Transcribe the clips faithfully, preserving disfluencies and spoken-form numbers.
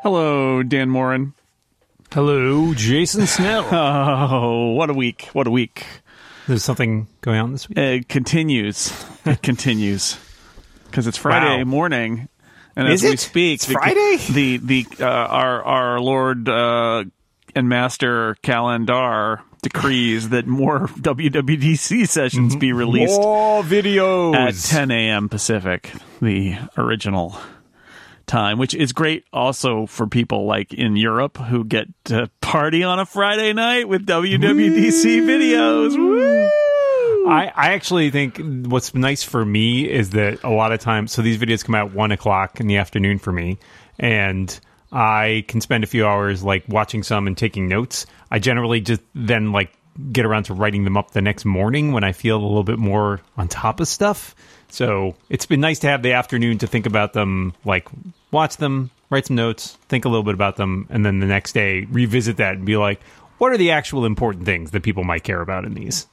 Hello, Dan Morin. Hello, Jason Snell. Oh, what a week. What a week. There's something going on this week? It continues. It continues. Because it's Friday Wow. morning. And Is as we it? speak, It's the, Friday? The the uh, our our Lord uh, and Master Calendar decrees that more W W D C sessions be released More videos at ten a.m. Pacific, the original time, which is great also for people like in Europe who get to party on a Friday night with W W D C videos. Woo! I, I actually think what's nice for me is that a lot of times, so these videos come out at one o'clock in the afternoon for me, and I can spend a few hours like watching some and taking notes. I generally just then like get around to writing them up the next morning when I feel a little bit more on top of stuff. So it's been nice to have the afternoon to think about them, like watch them, write some notes, think a little bit about them, and then the next day revisit that and be like, what are the actual important things that people might care about in these?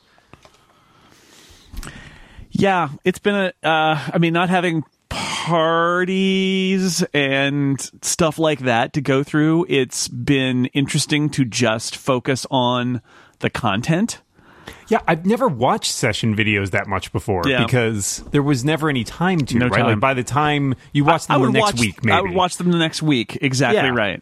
Yeah, it's been a, uh, I mean, not having parties and stuff like that to go through, it's been interesting to just focus on the content. Yeah, I've never watched session videos that much before Yeah. because there was never any time to, No right? time. Like by the time you watch them I the would next watch, week, maybe. I would watch them the next week. Exactly Yeah. right.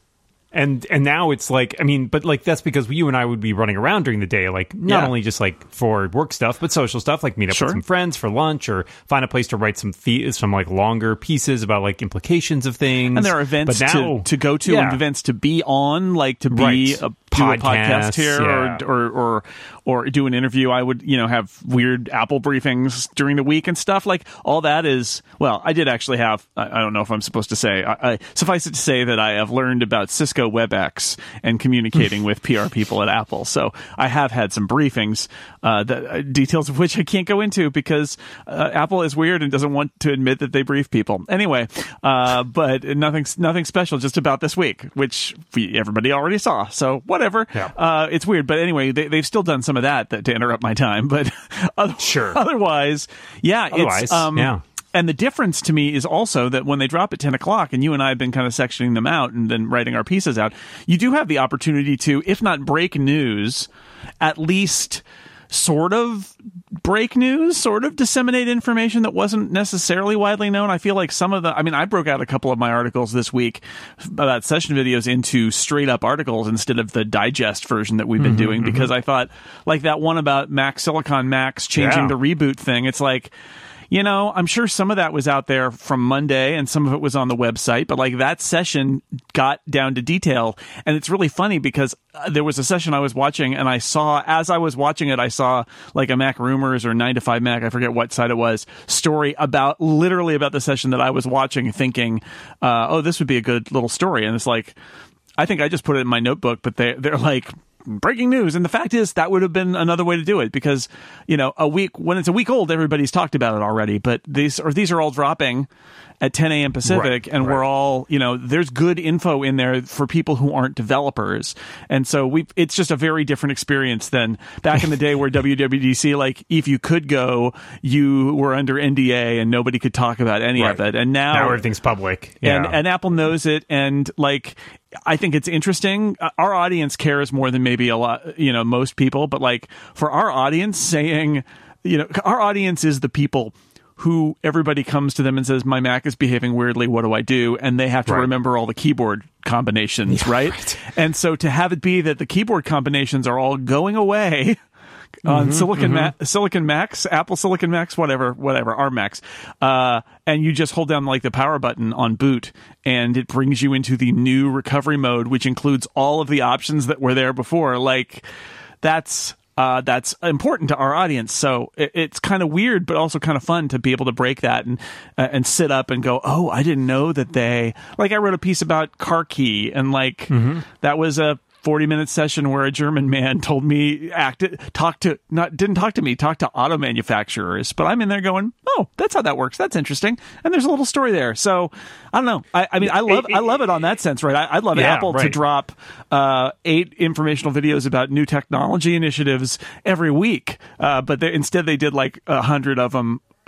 And and now it's like, I mean, but like that's because you and I would be running around during the day, like not Yeah. only just like for work stuff, but social stuff, like meet up Sure. with some friends for lunch or find a place to write some the- some like longer pieces about like implications of things. And there are events But now, to, to go to yeah. and events to be on, like to be Right. a, do a podcast Podcasts, here yeah. or, or or or do an interview. I would, you know, have weird Apple briefings during the week and stuff. Like all that is, well, I did actually have, I, I don't know if I'm supposed to say, I, I, suffice it to say that I have learned about Cisco WebEx and communicating with P R people at Apple. So I have had some briefings, uh, that uh, details of which I can't go into because uh, Apple is weird and doesn't want to admit that they brief people. Anyway, uh, but nothing, nothing special, just about this week, which we, everybody already saw. So whatever. Yeah. Uh, it's weird. But anyway, they, they've still done some of that, that to interrupt my time. But other, Sure. otherwise, yeah. Otherwise, it's, um, yeah. And the difference to me is also that when they drop at ten o'clock, and you and I have been kind of sectioning them out and then writing our pieces out, you do have the opportunity to, if not break news, at least sort of break news, sort of disseminate information that wasn't necessarily widely known. I feel like some of the, I mean, I broke out a couple of my articles this week about session videos into straight up articles instead of the digest version that we've been Mm-hmm, doing, because I thought, like that one about Mac Silicon Max changing Yeah. the reboot thing, it's like, you know, I'm sure some of that was out there from Monday and some of it was on the website, but like that session got down to detail. And it's really funny because uh, there was a session I was watching and I saw, as I was watching it, I saw like a Mac Rumors or nine to five Mac, I forget what site it was, story about literally about the session that I was watching, thinking, uh, oh, this would be a good little story. And it's like, I think I just put it in my notebook, but they, they're like, breaking news. And the fact is that would have been another way to do it because, you know, a week when it's a week old, everybody's talked about it already, but these or these are all dropping at ten a.m. Pacific, Right, and right. we're all, you know, there's good info in there for people who aren't developers. And so we it's just a very different experience than back in the day where W W D C, like if you could go, you were under N D A and nobody could talk about any Right. of it. And now, Now everything's public. Yeah. and, and Apple knows it. And like, I think it's interesting. Uh, Our audience cares more than maybe a lot, you know, most people, but like for our audience saying, you know, our audience is the people who everybody comes to them and says, my Mac is behaving weirdly. What do I do? And they have to Right. remember all the keyboard combinations, right? right. And And so to have it be that the keyboard combinations are all going away on Silicon Ma- Silicon Macs, Apple Silicon Macs, whatever, whatever, our Macs, uh, and you just hold down like the power button on boot, and it brings you into the new recovery mode, which includes all of the options that were there before. Like, that's uh, that's important to our audience. So it, it's kind of weird, but also kind of fun to be able to break that and uh, and sit up and go, oh, I didn't know that they, like, I wrote a piece about Car Key, and like that was a forty minute session where a German man told me, acted, talked to, not, didn't talk to me, talked to auto manufacturers, but I'm in there going, oh, that's how that works. That's interesting. And there's a little story there. So I don't know. I, I mean, I love, I love it on that sense, right? I, I'd love Yeah, Apple to right. drop, uh, eight informational videos about new technology initiatives every week. Uh, but they, instead they did like a hundred of them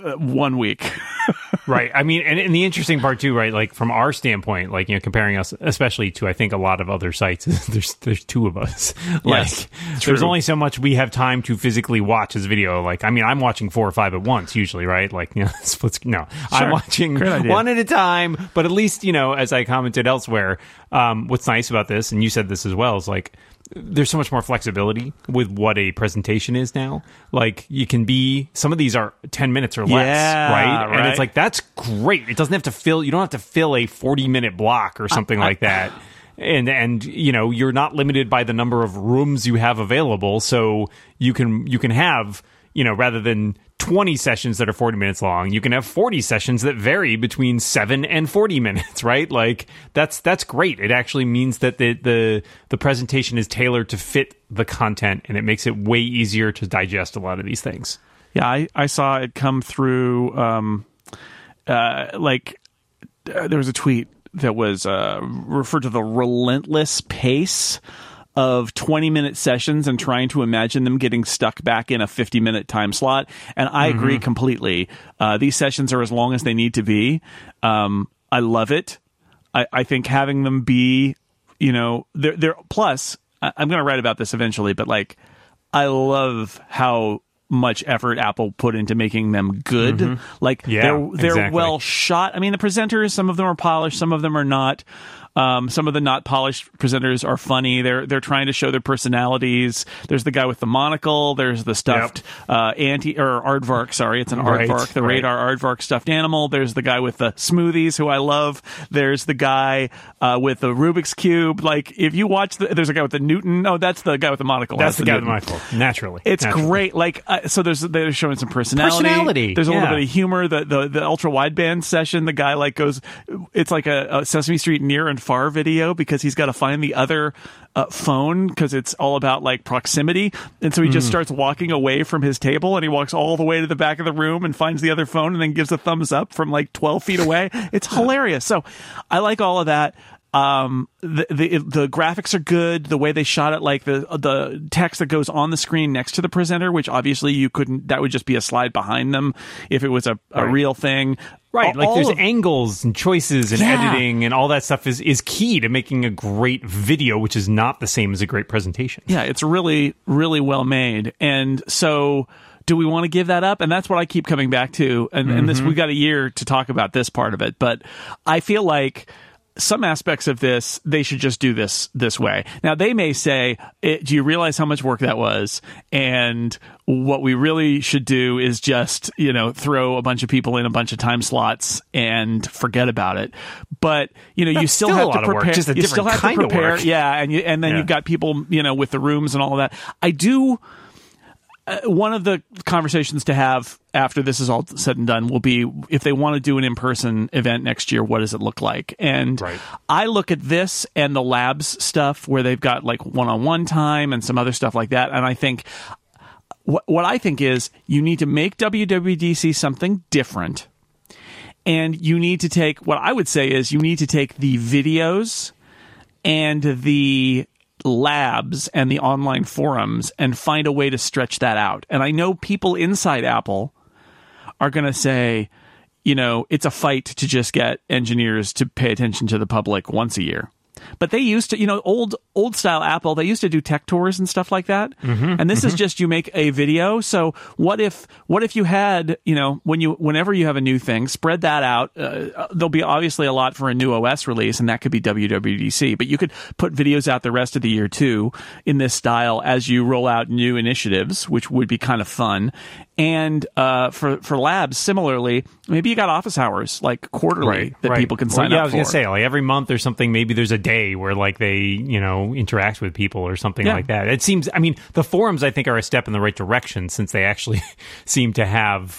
uh, one week. Right. I mean, and, and the interesting part too, right? Like from our standpoint, like, you know, comparing us, especially to, I think, a lot of other sites, there's there's two of us. Like, yes, there's only so much we have time to physically watch as video. Like, I mean, I'm watching four or five at once usually, right? Like, you know, splits. No, sure. I'm watching one at a time. But at least, you know, as I commented elsewhere, um, what's nice about this, and you said this as well, is like, there's so much more flexibility with what a presentation is now. Like, you can be, some of these are ten minutes or less, yeah, right? right? And it's like, that's great. It doesn't have to fill, you don't have to fill a forty minute block or something like that. And, and, you know, you're not limited by the number of rooms you have available. So you can, you can have, you know, rather than twenty sessions that are forty minutes long, you can have forty sessions that vary between seven and forty minutes, right? Like, that's that's great. It actually means that the the the presentation is tailored to fit the content, and it makes it way easier to digest a lot of these things. Yeah, I, I saw it come through, um, uh, like, uh, there was a tweet that was uh, referred to the relentless pace of twenty minute sessions and trying to imagine them getting stuck back in a fifty minute time slot. And I mm-hmm. agree completely. Uh, these sessions are as long as they need to be. Um, I love it. I, I think having them be, you know, they're, they're plus, I, I'm going to write about this eventually, but like, I love how much effort Apple put into making them good. Mm-hmm. Like, yeah, they're, they're exactly. well shot. I mean, the presenters, some of them are polished, some of them are not. Um, some of the not polished presenters are funny. They're they're trying to show their personalities. There's the guy with the monocle. There's the stuffed yep. uh, anti or aardvark. Sorry, it's an right, aardvark. The right. radar aardvark stuffed animal. There's the guy with the smoothies, who I love. There's the guy uh, with the Rubik's cube. Like, if you watch, the, there's a guy with the Newton. No, that's the guy with the monocle. That's, that's the, the guy Newton. with the monocle. Naturally, it's naturally. great. Like, uh, so there's they're showing some personality. Personality. There's a yeah. little bit of humor. The the the ultra wideband session. The guy like goes. It's like a, a Sesame Street near and far video, because he's got to find the other uh, phone, because it's all about like proximity. And so he just mm. starts walking away from his table, and he walks all the way to the back of the room and finds the other phone, and then gives a thumbs up from like twelve feet away. It's hilarious. So I like all of that. Um, the, the the graphics are good. The way they shot it, like the the text that goes on the screen next to the presenter, which obviously you couldn't, that would just be a slide behind them if it was a, a right. real thing. Right, like all there's of, angles and choices and yeah. editing and all that stuff is, is key to making a great video, which is not the same as a great presentation. Yeah, it's really, really well made. And so, do we want to give that up? And that's what I keep coming back to. And, mm-hmm. and this, we got a year to talk about this part of it. But I feel like some aspects of this, they should just do this this way. Now, they may say, it, do you realize how much work that was? And what we really should do is just, you know, throw a bunch of people in a bunch of time slots and forget about it. But, you know, That's you still, still have a to lot prepare. Of work, just a you different still have kind to prepare. Of work. Yeah, and you, and then yeah. you've got people, you know, with the rooms and all of that. I do. Uh, one of the conversations to have after this is all said and done will be, if they want to do an in-person event next year, what does it look like? And right. I look at this and the labs stuff where they've got like one-on-one time and some other stuff like that, and I think what what I think is you need to make W W D C something different, and you need to take, what I would say is you need to take the videos and the labs and the online forums and find a way to stretch that out. And I know people inside Apple are going to say, you know, it's a fight to just get engineers to pay attention to the public once a year. But they used to, you know, old old style Apple, they used to do tech tours and stuff like that. Mm-hmm, and this mm-hmm. is just, you make a video. So what if what if you had, you know, when you whenever you have a new thing, spread that out. Uh, there'll be obviously a lot for a new O S release, and that could be W W D C. But you could put videos out the rest of the year too in this style as you roll out new initiatives, which would be kind of fun. And uh, for for labs, similarly, maybe you got office hours like quarterly right, that right. people can sign well, yeah, up for. I was going to say, like every month or something, maybe there's a day where like they, you know, interact with people or something yeah. like that. It seems, I mean, the forums I think are a step in the right direction, since they actually seem to have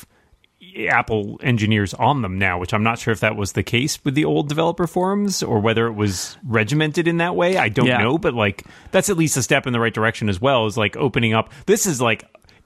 Apple engineers on them now, which I'm not sure if that was the case with the old developer forums or whether it was regimented in that way. I don't yeah. know, but like that's at least a step in the right direction as well, is like opening up. This is like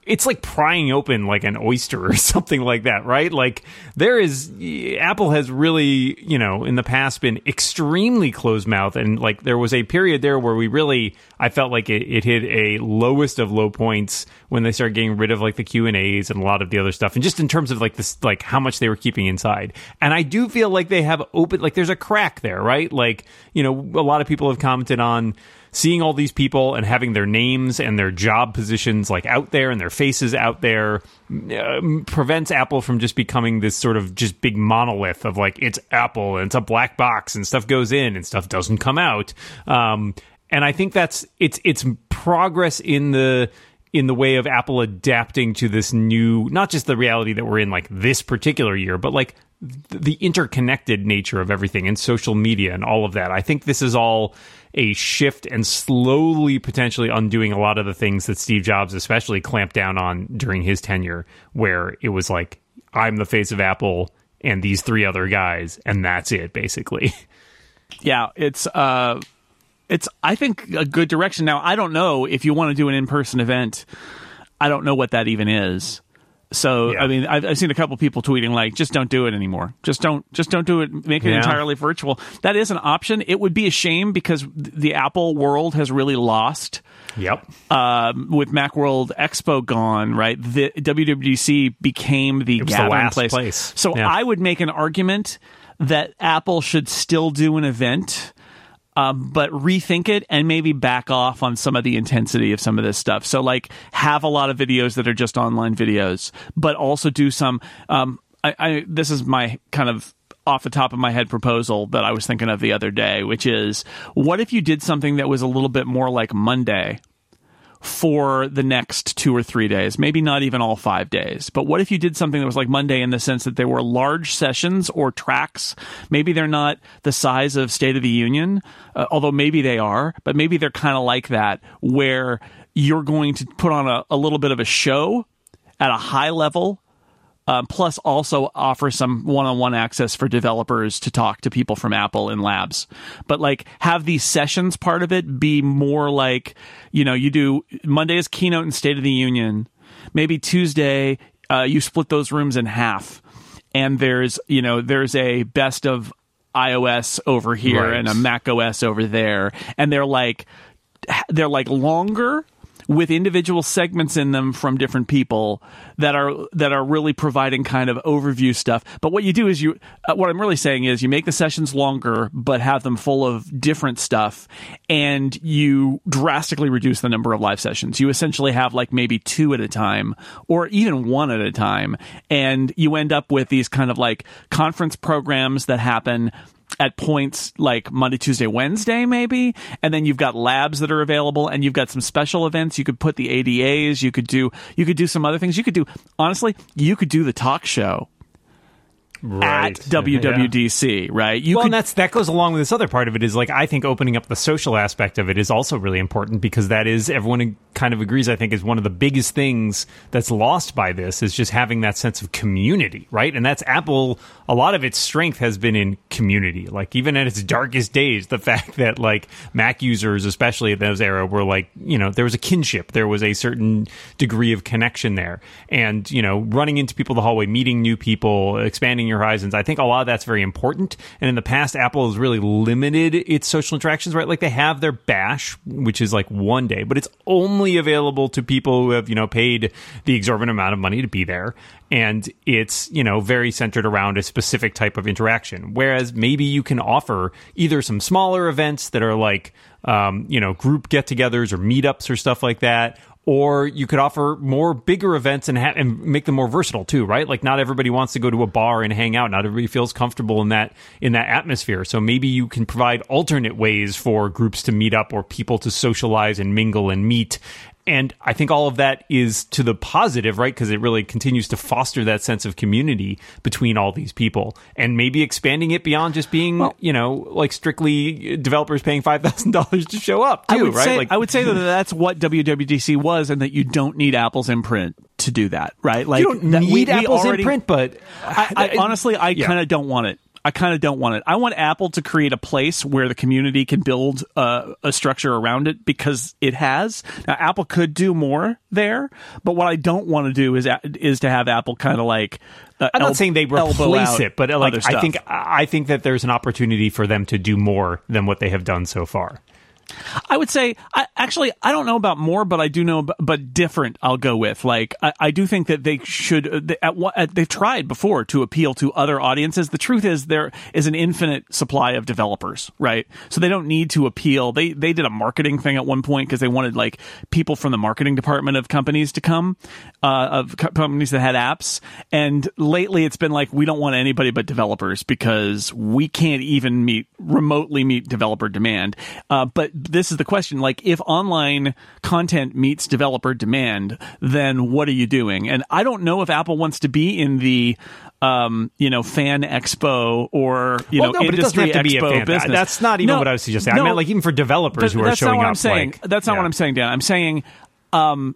it's like prying open like an oyster or something like that, right? Like there is, Apple has really, you know, in the past been extremely closed mouth. And like there was a period there where we really, I felt like it, it hit a lowest of low points when they started getting rid of like the Q and A's and a lot of the other stuff. And just in terms of like this, like how much they were keeping inside. And I do feel like they have open, like there's a crack there, right? Like, you know, a lot of people have commented on seeing all these people and having their names and their job positions like out there and their faces out there uh, prevents Apple from just becoming this sort of just big monolith of like, it's Apple and it's a black box and stuff goes in and stuff doesn't come out. Um, and I think that's, it's, it's progress in the, in the way of Apple adapting to this new, not just the reality that we're in like this particular year, but like the interconnected nature of everything and social media and all of that. I think this is all a shift and slowly potentially undoing a lot of the things that Steve Jobs especially clamped down on during his tenure, where it was like, I'm the face of Apple and these three other guys, and that's it, basically. Yeah, it's, uh, it's I think, a good direction. Now, I don't know if you want to do an in-person event. I don't know what that even is. So, yeah. I mean, I've, I've seen a couple people tweeting like, just don't do it anymore. Just don't, just don't do it. Make it yeah. entirely virtual. That is an option. It would be a shame because the Apple world has really lost. Yep. Um, with Macworld Expo gone, right? The W W D C became the it was gathering the last place. place. So yeah. I would make an argument that Apple should still do an event. Um, but rethink it and maybe back off on some of the intensity of some of this stuff. So, like, have a lot of videos that are just online videos, but also do some. Um, I, I this is my kind of off the top of my head proposal that I was thinking of the other day, which is, what if you did something that was a little bit more like Monday for the next two or three days, maybe not even all five days. But what if you did something that was like Monday in the sense that there were large sessions or tracks? Maybe they're not the size of State of the Union, uh, although maybe they are, but maybe they're kind of like that, where you're going to put on a, a little bit of a show at a high level, Um, plus also offer some one-on-one access for developers to talk to people from Apple in labs. But like have these sessions part of it be more like, you know, you do Monday is keynote and State of the Union. Maybe Tuesday, uh, you split those rooms in half. And there's, you know, there's a best of iOS over here right. and a Mac O S over there. And they're like, they're like longer with individual segments in them from different people that are that are really providing kind of overview stuff. But what you do is you, uh, what I'm really saying is you make the sessions longer, but have them full of different stuff, and you drastically reduce the number of live sessions. You essentially have like maybe two at a time, or even one at a time, and you end up with these kind of like conference programs that happen at points like Monday, Tuesday, Wednesday, maybe. And then you've got labs that are available, and you've got some special events. You could put the A D As. You could do, you could do some other things. You could do, honestly, you could do the talk show. Right. At W W D C, yeah. right? You well, could, and that's that goes along with this other part of it is like I think opening up the social aspect of it is also really important, because that is, everyone kind of agrees, I think, is one of the biggest things that's lost by this is just having that sense of community, right? And that's Apple, a lot of its strength has been in community. Like even at its darkest days, the fact that like Mac users, especially at those era, were like, you know, there was a kinship, there was a certain degree of connection there. And, you know, running into people in the hallway, meeting new people, expanding your horizons. I think a lot of that's very important. And in the past, Apple has really limited its social interactions, right? Like they have their bash, which is like one day, but it's only available to people who have, you know, paid the exorbitant amount of money to be there. And it's, you know, very centered around a specific type of interaction. Whereas maybe you can offer either some smaller events that are like, um, you know, group get-togethers or meetups or stuff like that, or you could offer more bigger events and, ha- and make them more versatile too, right? Like not everybody wants to go to a bar and hang out. Not everybody feels comfortable in that in that atmosphere. So maybe you can provide alternate ways for groups to meet up or people to socialize and mingle and meet. And I think all of that is to the positive, right? Because it really continues to foster that sense of community between all these people, and maybe expanding it beyond just being, well, you know, like strictly developers paying five thousand dollars to show up too, I would right? Say, like, I would say that that's what W W D C was, and that you don't need Apple's imprint to do that, right? Like you don't that need we, Apple's we already, imprint, but I, I, honestly, I yeah. kind of don't want it. I kind of don't want it. I want Apple to create a place where the community can build uh, a structure around it, because it has. Now, Apple could do more there, but what I don't want to do is is to have Apple kind of like uh, I'm not el- saying they replace it, but like I think I think that there's an opportunity for them to do more than what they have done so far. I would say, I, actually, I don't know about more, but I do know, about, but different. I'll go with like I, I do think that they should. They, at, at, they've tried before to appeal to other audiences. The truth is, there is an infinite supply of developers, right? So they don't need to appeal. They they did a marketing thing at one point because they wanted like people from the marketing department of companies to come, uh, of co- companies that had apps. And lately, it's been like we don't want anybody but developers because we can't even meet remotely meet developer demand. Uh, but this is the question, like if online content meets developer demand, then what are you doing? And I don't know if Apple wants to be in the um, you know, fan expo or, you well, know, no, but industry it doesn't have to be a expo fan. business. That's not even no, what I was suggesting. no, I meant like even for developers who are that's showing not what up. I'm saying. Like, that's not yeah. what I'm saying, Dan. I'm saying, um,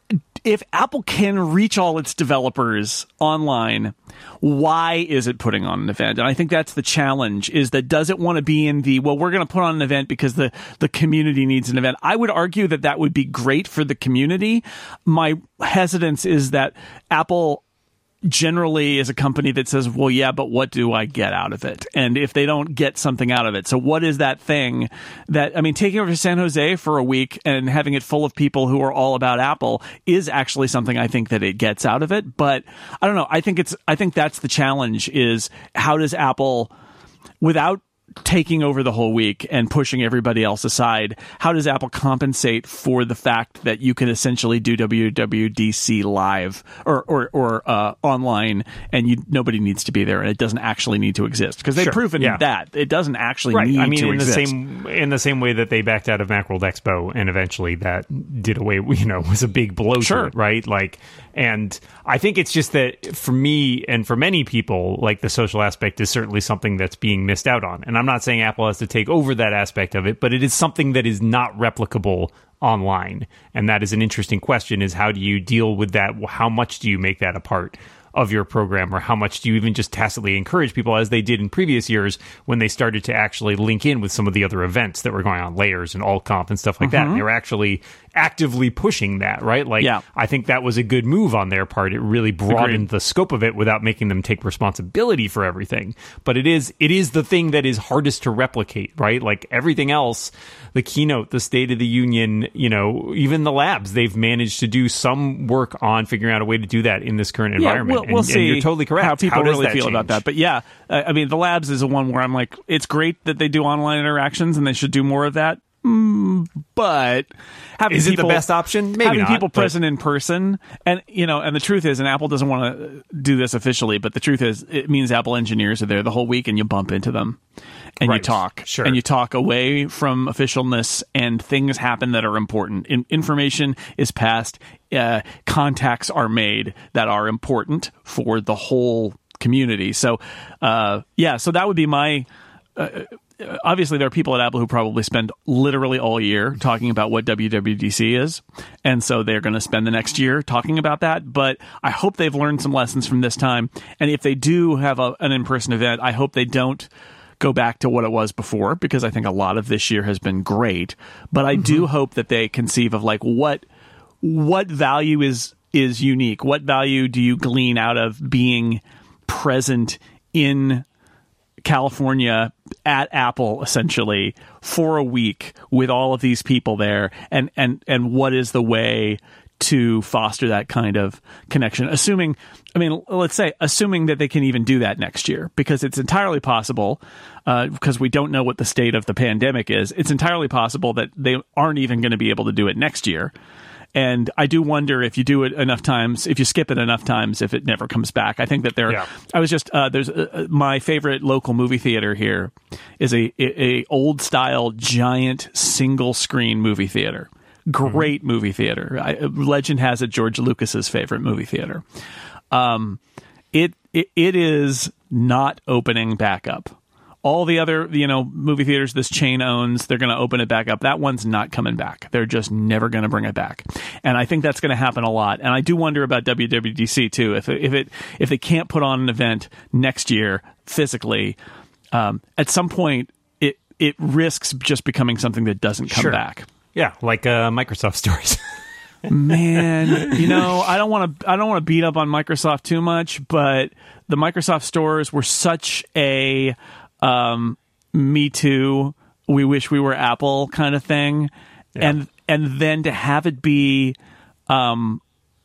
if Apple can reach all its developers online, why is it putting on an event? And I think that's the challenge, is that does it want to be in the, well, we're going to put on an event because the, the community needs an event. I would argue that that would be great for the community. My hesitance is that Apple generally is a company that says, well, yeah, but what do I get out of it? And if they don't get something out of it, so what is that thing that, I mean, taking over to San Jose for a week and having it full of people who are all about Apple is actually something I think that it gets out of it. But I don't know. I think it's, I think that's the challenge, is how does Apple, without taking over the whole week and pushing everybody else aside, how does Apple compensate for the fact that you can essentially do W W D C live or or, or uh, online, and you nobody needs to be there, and it doesn't actually need to exist, because they've Sure, proven yeah. that it doesn't actually right. need I mean, to in exist. the same in the same way that they backed out of Macworld Expo, and eventually that did away. You know, was a big blow Sure. to it, right? Like, and I think it's just that for me and for many people, like the social aspect is certainly something that's being missed out on. And I'm not saying Apple has to take over that aspect of it, but it is something that is not replicable online. And that is an interesting question, is how do you deal with that? How much do you make that a part of your program, or how much do you even just tacitly encourage people, as they did in previous years when they started to actually link in with some of the other events that were going on, Layers and AltConf and stuff like Mm-hmm. that. And they were actually actively pushing that, right? Like, Yeah. I think that was a good move on their part. It really broadened Agreed. the scope of it without making them take responsibility for everything. But it is it is the thing that is hardest to replicate, right? Like everything else, the keynote, the State of the Union, you know, even the labs, they've managed to do some work on figuring out a way to do that in this current environment. Yeah, we'll, we'll and, see and you're totally correct. how people how does really that feel change? about that. But yeah, uh, I mean, the labs is the one where I'm like, it's great that they do online interactions, and they should do more of that. Mm, but having Is it people, the best option? Maybe having not, people but- present in person, and you know, and the truth is, and Apple doesn't want to do this officially, but the truth is, it means Apple engineers are there the whole week, and you bump into them, and Right. you talk, Sure. and you talk away from officialness, and things happen that are important. In- information is passed, uh, contacts are made that are important for the whole community. So, uh, yeah, so that would be my. Uh, Obviously, there are people at Apple who probably spend literally all year talking about what W W D C is, and so they're going to spend the next year talking about that. But I hope they've learned some lessons from this time, and if they do have a, an in-person event, I hope they don't go back to what it was before, because I think a lot of this year has been great. But I mm-hmm. do hope that they conceive of like what what value is is unique. What value do you glean out of being present in California at Apple, essentially, for a week with all of these people there, and and and what is the way to foster that kind of connection, assuming, I mean, let's say, assuming that they can even do that next year, because it's entirely possible, uh, because we don't know what the state of the pandemic is, it's entirely possible that they aren't even going to be able to do it next year. And I do wonder if you do it enough times, if you skip it enough times, if it never comes back. I think that there, yeah. I was just, uh, there's uh, my favorite local movie theater here is a, a, a old style giant single screen movie theater. Great mm-hmm. movie theater. I, legend has it George Lucas's favorite movie theater. Um, it, it, it is not opening back up. all the other, you know, movie theaters this chain owns, they're going to open it back up. That one's not coming back. They're just never going to bring it back. And I think that's going to happen a lot. And I do wonder about W W D C too. If it, if it if they can't put on an event next year physically, um, at some point it it risks just becoming something that doesn't come Sure. back. Yeah, like uh, Microsoft stores. Man, you know, I don't want to I don't want to beat up on Microsoft too much, but the Microsoft stores were such a um, Me Too, we wish we were Apple kind of thing. Yeah. And and then to have it be um,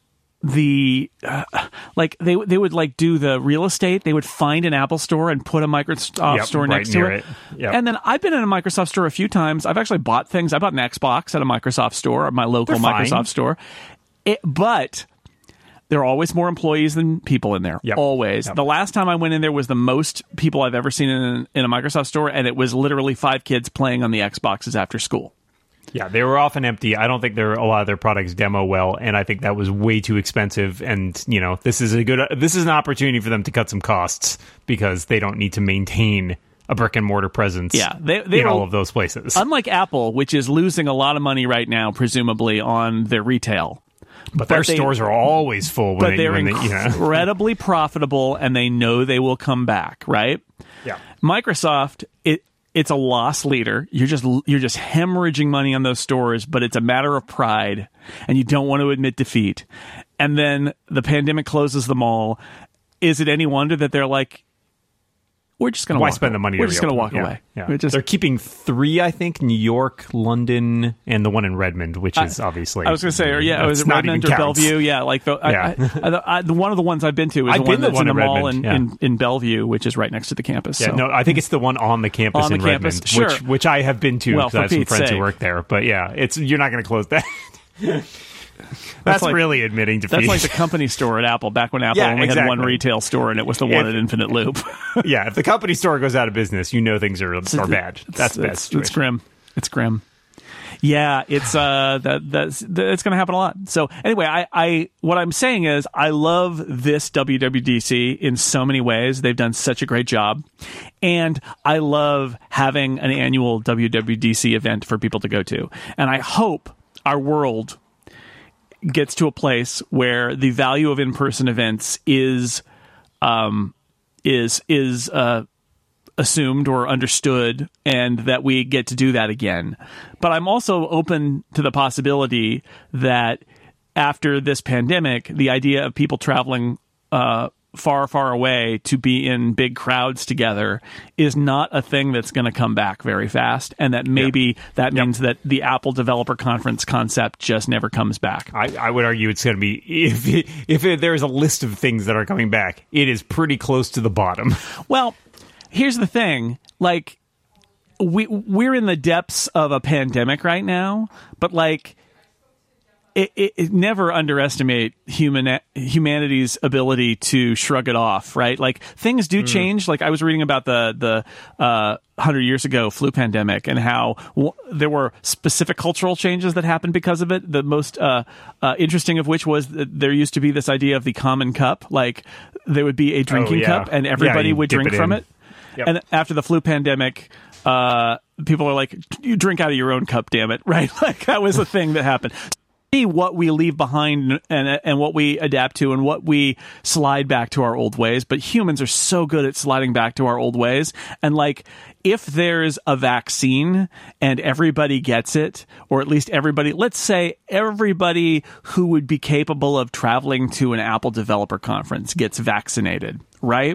the uh, like they they would like do the real estate, they would find an Apple store and put a Microsoft Yep, store right next to near it. it. Yep. And then I've been in a Microsoft store a few times. I've actually bought things. I bought an Xbox at a Microsoft store, at my local They're fine. Microsoft store. It, but there are always more employees than people in there. Yep. Always. Yep. The last time I went in there was the most people I've ever seen in, in a Microsoft store, and it was literally five kids playing on the Xboxes after school. Yeah, they were often empty. I don't think there a lot of their products demo well, and I think that was way too expensive. And you know, this is a good. This is an opportunity for them to cut some costs because they don't need to maintain a brick and mortar presence. Yeah, they, they in were, all of those places. Unlike Apple, which is losing a lot of money right now, presumably on their retail. But their But they- stores are always full. When But they, they're when they, you know. incredibly profitable, and they know they will come back. Right? Yeah. Microsoft, it it's a loss leader. You're just you're just hemorrhaging money on those stores, but it's a matter of pride, and you don't want to admit defeat. And then the pandemic closes them all. Is it any wonder that they're like, we're just going to Why walk spend away. the money? We're to just going to walk reopen? Yeah, away. Yeah. We're just, They're keeping three, I think: New York, London, and the one in Redmond, which is I- obviously. I was going to say, or yeah, that's was it not Redmond or even counts. Bellevue? Yeah, like the, Yeah. I, I, I, the one of the ones I've been to is I've the one been to that's one in the in mall Redmond, in, yeah. in, in Bellevue, which is right next to the campus. Yeah, so. no, I think it's the one on the campus On the in campus, Redmond, sure. which which I have been to Well, because I for have some Pete's friends sake. who work there. But yeah, it's you're not going to close that. That's, like- really admitting defeat. That's like the company store at Apple, back when Apple Yeah, only had one exactly. retail store, and it was the one If- at Infinite Loop. yeah, if the company store goes out of business, you know things are, are bad. That's bad. It's, situation. it's grim. It's grim. Yeah, it's uh that that's that, it's going to happen a lot. So anyway, I I what I'm saying is I love this W W D C in so many ways. They've done such a great job, and I love having an annual W W D C event for people to go to. And I hope our world gets to a place where the value of in-person events is um is is uh assumed or understood, and that we get to do that again. But I'm also open to the possibility that after this pandemic, the idea of people traveling uh far, far away to be in big crowds together is not a thing that's going to come back very fast, and that maybe Yep. that Yep. means that the Apple Developer Conference concept just never comes back. I, I would argue it's going to be if it, if it, there's a list of things that are coming back, it is pretty close to the bottom. Well, here's the thing. Like, we, we're in the depths of a pandemic right now, but like, It, it, it never underestimate human humanity's ability to shrug it off, right? Like things do change. Like I was reading about the the uh, hundred years ago flu pandemic and how w- there were specific cultural changes that happened because of it. The most uh, uh, interesting of which was that there used to be this idea of the common cup. Like there would be a drinking yeah. cup and Yeah, everybody you would dip drink it from in. it. Yep. And after the flu pandemic, uh, people are like, "You drink out of your own cup, damn it!" Right? Like that was the thing that happened. What we leave behind and and what we adapt to and what we slide back to our old ways. But humans are so good at sliding back to our old ways. And like, if there's a vaccine and everybody gets it, or at least everybody, let's say everybody who would be capable of traveling to an Apple Developer Conference gets vaccinated, right?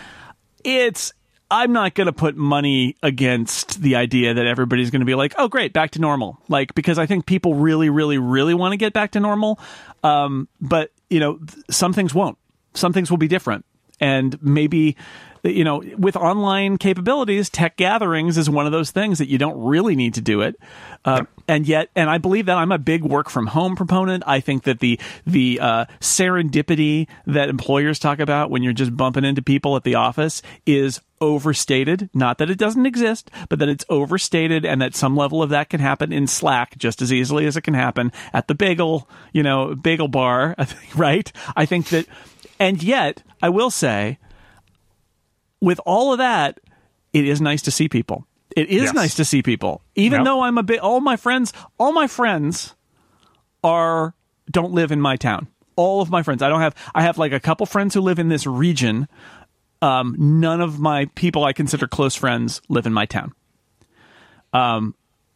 It's I'm not going to put money against the idea that everybody's going to be like, oh, great, back to normal. Like, because I think people really, really, really want to get back to normal. Um, but, you know, th- some things won't. Some things will be different. And maybe, you know, with online capabilities, tech gatherings is one of those things that you don't really need to do it. Uh, and yet, and I believe that I'm a big work from home proponent. I think that the the uh, serendipity that employers talk about when you're just bumping into people at the office is overstated. Not that it doesn't exist, but that it's overstated, and that some level of that can happen in Slack just as easily as it can happen at the bagel, you know, bagel bar, right? I think that, and yet I will say, with all of that, it is nice to see people. It is Yes. nice to see people, even Yep. though I'm a bit. All my friends, all my friends, are don't live in my town. All of my friends. I don't have. I have like a couple friends who live in this region. Um, none of my people I consider close friends live in my town. Um.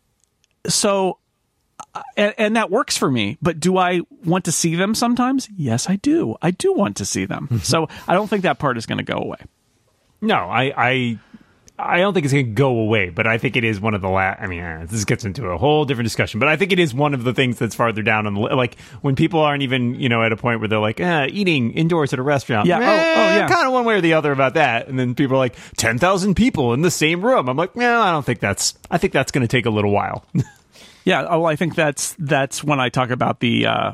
So, and, and that works for me. But do I want to see them sometimes? Yes, I do. I do want to see them. So I don't think that part is going to go away. No, I, I, I don't think it's going to go away, but I think it is one of the last. I mean, uh, this gets into a whole different discussion, but I think it is one of the things that's farther down on the li- like when people aren't even, you know, at a point where they're like, eh, eating indoors at a restaurant. Yeah. Eh, Oh, oh, yeah. Kind of one way or the other about that. And then people are like, ten thousand people in the same room. I'm like, no, I don't think that's. I think that's going to take a little while. Yeah. Oh, I think that's that's when I talk about the uh,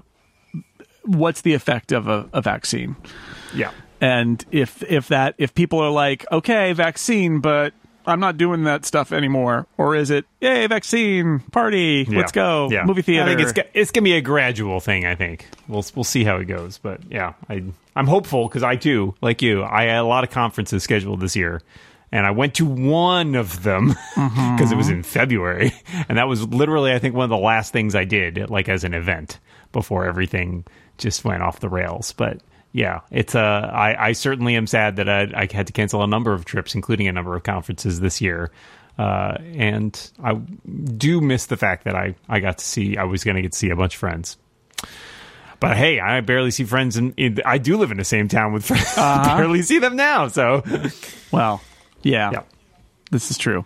what's the effect of a, a vaccine. Yeah. And if if that if people are like, okay, vaccine, but I'm not doing that stuff anymore, or is it, yay, vaccine party, Yeah. let's go, Yeah. movie theater? I think it's go- it's gonna be a gradual thing. I think we'll we'll see how it goes, but yeah, I I'm hopeful because I too, like you, I had a lot of conferences scheduled this year, and I went to one of them because Mm-hmm. it was in February, and that was literally I think one of the last things I did, like as an event before everything just went off the rails, but. Yeah, it's uh, I, I certainly am sad that I, I had to cancel a number of trips, including a number of conferences this year. Uh, and I do miss the fact that I, I got to see, I was going to get to see a bunch of friends. But hey, I barely see friends, and I do live in the same town with friends. Uh-huh. I barely see them now, so. Well, yeah, Yeah. this is true.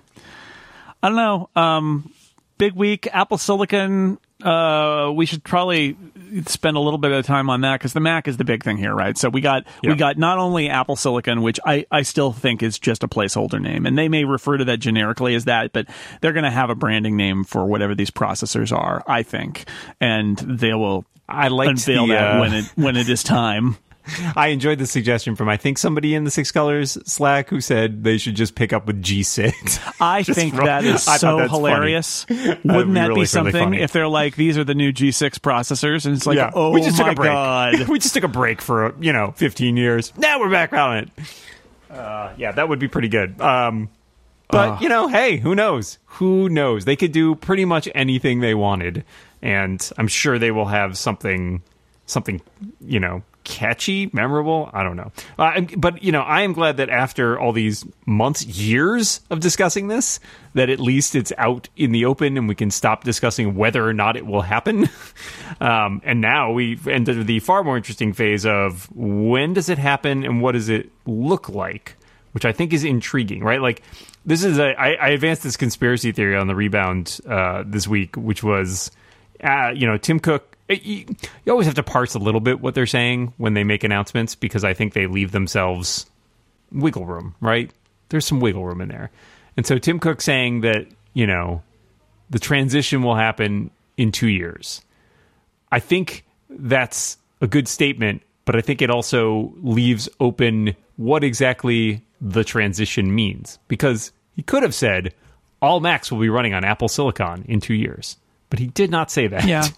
I don't know. Um, big week, Apple Silicon. Uh, we should probably spend a little bit of time on that because the Mac is the big thing here, right? So we got Yeah. we got not only Apple Silicon, which I, I still think is just a placeholder name, and they may refer to that generically as that, but they're going to have a branding name for whatever these processors are, I think, and they will I liked unveil the, that uh, when it when it is time. I enjoyed the suggestion from, I think, somebody in the Six Colors Slack who said they should just pick up with G six. I Just think from- that is I thought so that's hilarious. That'd Wouldn't be that really, be really something funny. if they're like, these are the new G six processors, and it's like, oh we just my took a break. god. we just took a break for you know fifteen years. Now we're back on it. Uh, yeah, that would be pretty good. Um, but Uh. you know, hey, who knows? Who knows? They could do pretty much anything they wanted, and I'm sure they will have something, something you know, catchy, memorable. I don't know. Uh, I'm- but you know, I am glad that after all these months, years of discussing this, that at least it's out in the open and we can stop discussing whether or not it will happen. um, and now we enter the far more interesting phase of when does it happen and what does it look like, which I think is intriguing, right? Like this is a, I, I advanced this conspiracy theory on the Rebound uh, this week, which was, uh, you know, Tim Cook. You, you always have to parse a little bit what they're saying when they make announcements because I think they leave themselves wiggle room, right? There's some wiggle room in there. And so Tim Cook saying that, you know, the transition will happen in two years. I think that's a good statement, but I think it also leaves open what exactly the transition means. Because he could have said, all Macs will be running on Apple Silicon in two years. But he did not say that. Yeah.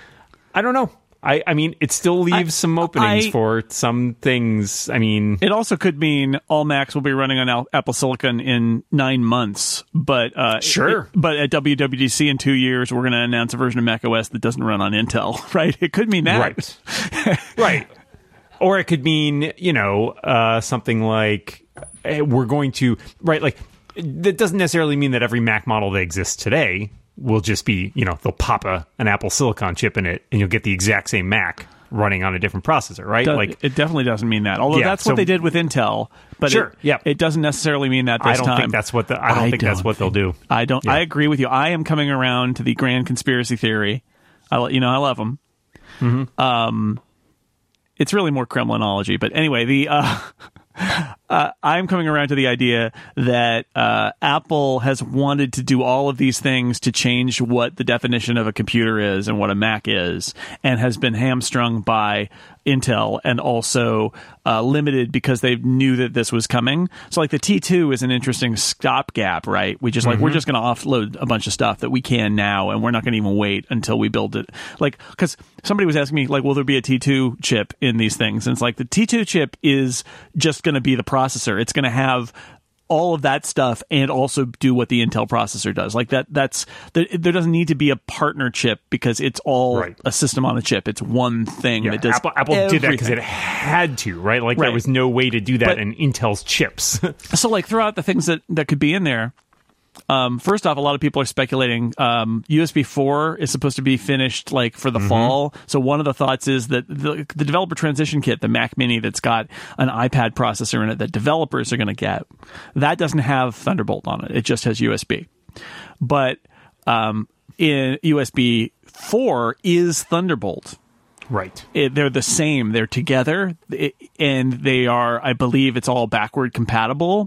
I don't know. I, I mean, it still leaves I- some openings I- for some things. I mean, It also could mean all Macs will be running on Al- Apple Silicon in nine months, but uh, Sure. it- but at W W D C in two years, we're going to announce a version of macOS that doesn't run on Intel, right? It could mean that, right. right. Or it could mean, you know, uh, something like eh, we're going to, right, like, that doesn't necessarily mean that every Mac model that exists today will just be, you know, they'll pop a, an Apple Silicon chip in it and you'll get the exact same Mac running on a different processor, right? Does- like, it definitely doesn't mean that. Although Yeah, that's so- what they did with Intel, but Sure, it, yeah. it doesn't necessarily mean that this I don't time. think that's what the, I don't think that's don't what they'll do. I don't. Yeah. I agree with you. I am coming around to the grand conspiracy theory. I, lo- you know, I love them. Mm-hmm. Um, it's really more Kremlinology, but anyway, the uh, uh, I'm coming around to the idea that uh, Apple has wanted to do all of these things to change what the definition of a computer is and what a Mac is, and has been hamstrung by Intel and also uh, limited because they knew that this was coming. So like the T two is an interesting stopgap, right? We just like, we're just going to offload a bunch of stuff that we can now, and we're not going to even wait until we build it. Like, because somebody was asking me, like, will there be a T two chip in these things? And it's like, the T two chip is just going to be the processor. It's going to have all of that stuff and also do what the Intel processor does. Like that, that's there, there doesn't need to be a partner chip because it's all right. a system on a chip. It's one thing yeah, that does Apple, Apple everything. did that because it had to, right? Like right. there was no way to do that but, in Intel's chips. So like throw out the things that, that could be in there. Um, first off, a lot of people are speculating um, U S B four is supposed to be finished like for the mm-hmm. fall. So one of the thoughts is that the, the developer transition kit, the Mac Mini that's got an iPad processor in it that developers are going to get, that doesn't have Thunderbolt on it. It just has U S B. But um, in U S B four is Thunderbolt. Right. It, they're the same. They're together, it, and they are, I believe it's all backward compatible.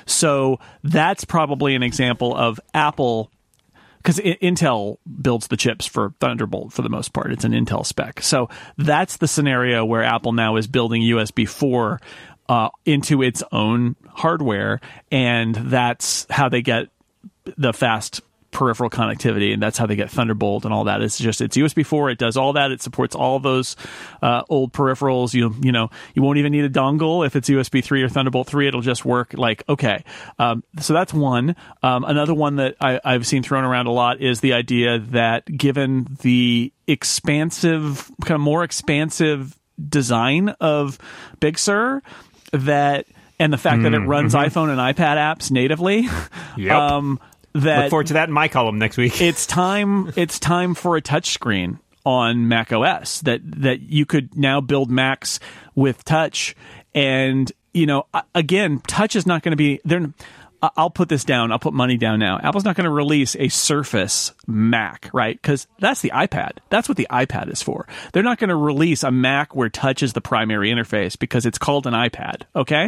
So that's probably an example of Apple, because Intel builds the chips for Thunderbolt for the most part. It's an Intel spec. So that's the scenario where Apple now is building U S B four uh, into its own hardware, and that's how they get the fast peripheral connectivity, and that's how they get Thunderbolt and all that. It's just it's U S B four. It does all that. It supports all those uh, old peripherals. You you know you won't even need a dongle if it's U S B three or Thunderbolt three. It'll just work like okay. Um, so that's one. Um, another one that I, I've seen thrown around a lot is the idea that given the expansive, kind of more expansive design of Big Sur, that and the fact mm, that it runs mm-hmm. iPhone and iPad apps natively. Yep. Um, That Look forward to that in my column next week. it's time. It's time for a touchscreen on Mac O S. That that you could now build Macs with touch, and you know, again, touch is not going to be there. I'll put this down. I'll put money down now. Apple's not going to release a Surface Mac, right? Because that's the iPad. That's what the iPad is for. They're not going to release a Mac where touch is the primary interface because it's called an iPad. Okay,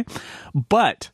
but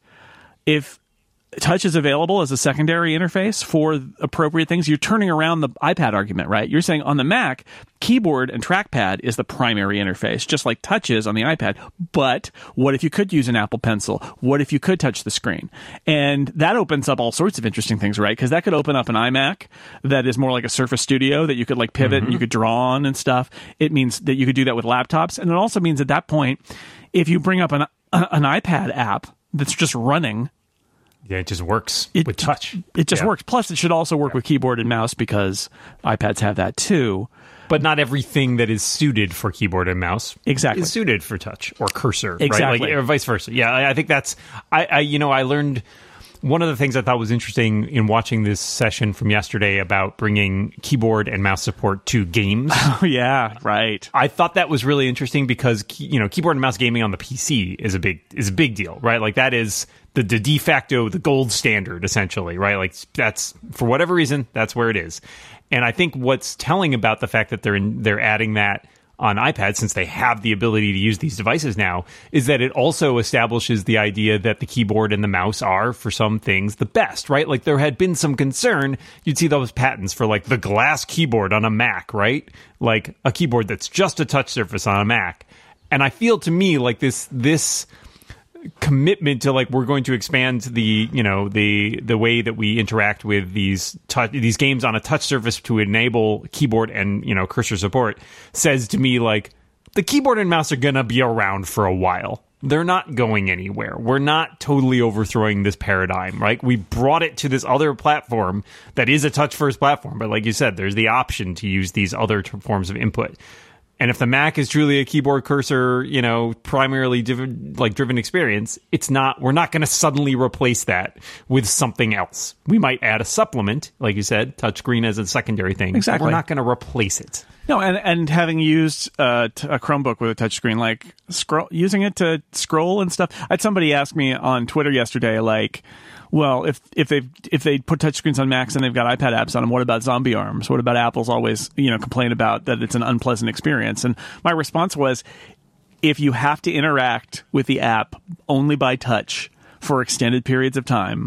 if touch is available as a secondary interface for appropriate things, you're turning around the iPad argument, right? You're saying on the Mac, keyboard and trackpad is the primary interface, just like touch is on the iPad. But what if you could use an Apple Pencil? What if you could touch the screen? And that opens up all sorts of interesting things, right? Because that could open up an iMac that is more like a Surface Studio that you could like pivot mm-hmm. and you could draw on and stuff. It means that you could do that with laptops. And it also means at that point, if you bring up an, an iPad app that's just running, yeah, it just works it, with touch. It just yeah. works. Plus, it should also work yeah. with keyboard and mouse because iPads have that too. But not everything that is suited for keyboard and mouse exactly. is suited for touch or cursor, exactly. right? Like, or vice versa. Yeah, I, I think that's. I, I, you know, I learned one of the things I thought was interesting in watching this session from yesterday about bringing keyboard and mouse support to games. Oh yeah, right. I thought that was really interesting because you know, keyboard and mouse gaming on the P C is a big is a big deal, right? Like that is. The, the de facto, the gold standard, essentially, right? Like that's for whatever reason, that's where it is. And I think what's telling about the fact that they're in, they're adding that on iPad, since they have the ability to use these devices now, is that it also establishes the idea that the keyboard and the mouse are, for some things, the best, right? Like there had been some concern. You'd see those patents for like the glass keyboard on a Mac, right? Like a keyboard that's just a touch surface on a Mac. And I feel to me like this this. commitment to like we're going to expand the you know the the way that we interact with these touch, these games on a touch surface to enable keyboard and you know cursor support says to me like the keyboard and mouse are gonna be around for a while. They're not going anywhere. We're not totally overthrowing this paradigm, right? We brought it to this other platform that is a touch first platform, but like you said, there's the option to use these other t- forms of input. And if the Mac is truly a keyboard cursor, you know, primarily div- like driven experience, it's not. We're not going to suddenly replace that with something else. We might add a supplement, like you said, touchscreen as a secondary thing. Exactly. We're not going to replace it. No, and and having used uh, t- a Chromebook with a touchscreen, like scroll, using it to scroll and stuff. I had somebody ask me on Twitter yesterday, like, well, if if they if they put touchscreens on Macs and they've got iPad apps on them, what about zombie arms? What about Apple's always you know complain about that it's an unpleasant experience? And my response was, if you have to interact with the app only by touch for extended periods of time,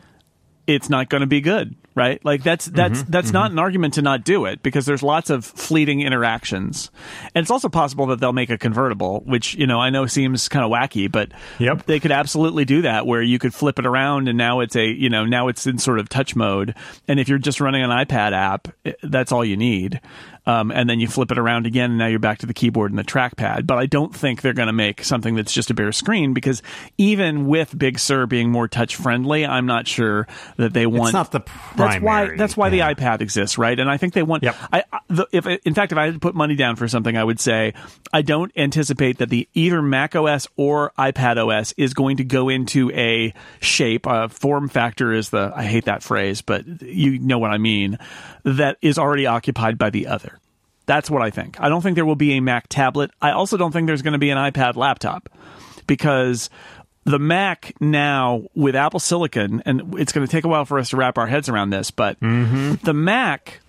it's not going to be good, right? Like that's that's mm-hmm, that's mm-hmm. not an argument to not do it because there's lots of fleeting interactions, and it's also possible that they'll make a convertible, which you know I know seems kind of wacky, but yep. they could absolutely do that where you could flip it around and now it's a you know now it's in sort of touch mode, and if you're just running an iPad app, that's all you need. Um, and then you flip it around again, and now you're back to the keyboard and the trackpad. But I don't think they're going to make something that's just a bare screen, because even with Big Sur being more touch friendly, I'm not sure that they want. It's not the primary. That's why. That's why yeah. the iPad exists, right? And I think they want. Yep. I, I the, if in fact, if I had to put money down for something, I would say I don't anticipate that the either Mac O S or iPad O S is going to go into a shape. Uh, form factor is the. I hate that phrase, but you know what I mean. That is already occupied by the other. That's what I think. I don't think there will be a Mac tablet. I also don't think there's going to be an iPad laptop, because the Mac now with Apple Silicon, and it's going to take a while for us to wrap our heads around this, but mm-hmm. the Mac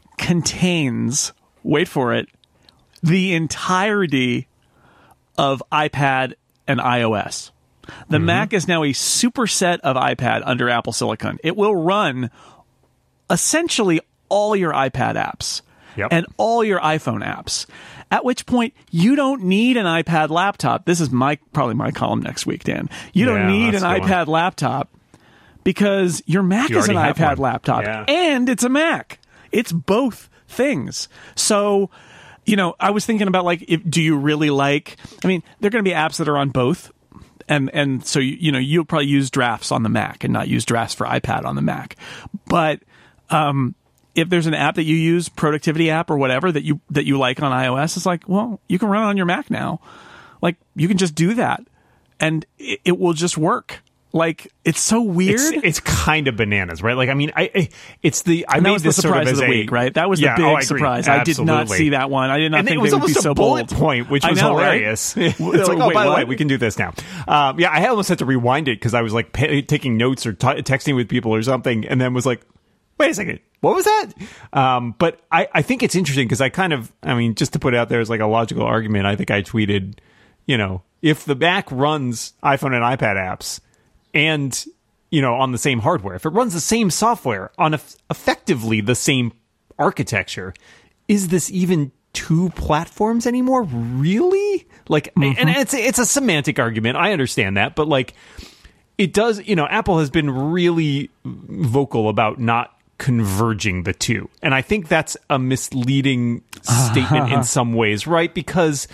contains, wait for it, the entirety of iPad and iOS. The mm-hmm. Mac is now a superset of iPad under Apple Silicon. It will run essentially all your iPad apps. Yep. And all your iPhone apps. At which point, you don't need an iPad laptop. This is my probably my column next week, Dan. You don't yeah, need an iPad one. laptop because your Mac you is an iPad one. laptop. Yeah. And it's a Mac. It's both things. So, you know, I was thinking about, like, if, do you really like... I mean, there are going to be apps that are on both. And and so, you, you know, you'll probably use Drafts on the Mac and not use Drafts for iPad on the Mac. But... um if there's an app that you use, productivity app or whatever, that you that you like on iOS, it's like, well, you can run it on your Mac now. Like, you can just do that, and it, it will just work. Like, it's so weird. It's, it's kind of bananas, right? Like, I mean, I, I it's the I and made that was this the surprise sort of, of the as week, a, right? That was yeah, the big oh, I surprise. Absolutely. I did not see that one. I did not and think it was they would be almost so a bullet bold. point, which was know, hilarious. Right? It's like, oh, wait, by the what? way, we can do this now. Um, yeah, I almost had to rewind it because I was like p- taking notes or t- texting with people or something, and then was like, wait a second, what was that? Um, but I, I think it's interesting because I kind of, I mean, just to put it out there as like a logical argument, I think I tweeted, you know, if the Mac runs iPhone and iPad apps and, you know, on the same hardware, if it runs the same software on a, effectively the same architecture, is this even two platforms anymore? Really? Like, mm-hmm. and it's, it's a semantic argument. I understand that, but like, it does, you know, Apple has been really vocal about not converging the two. And I think that's a misleading statement in some ways, right? Because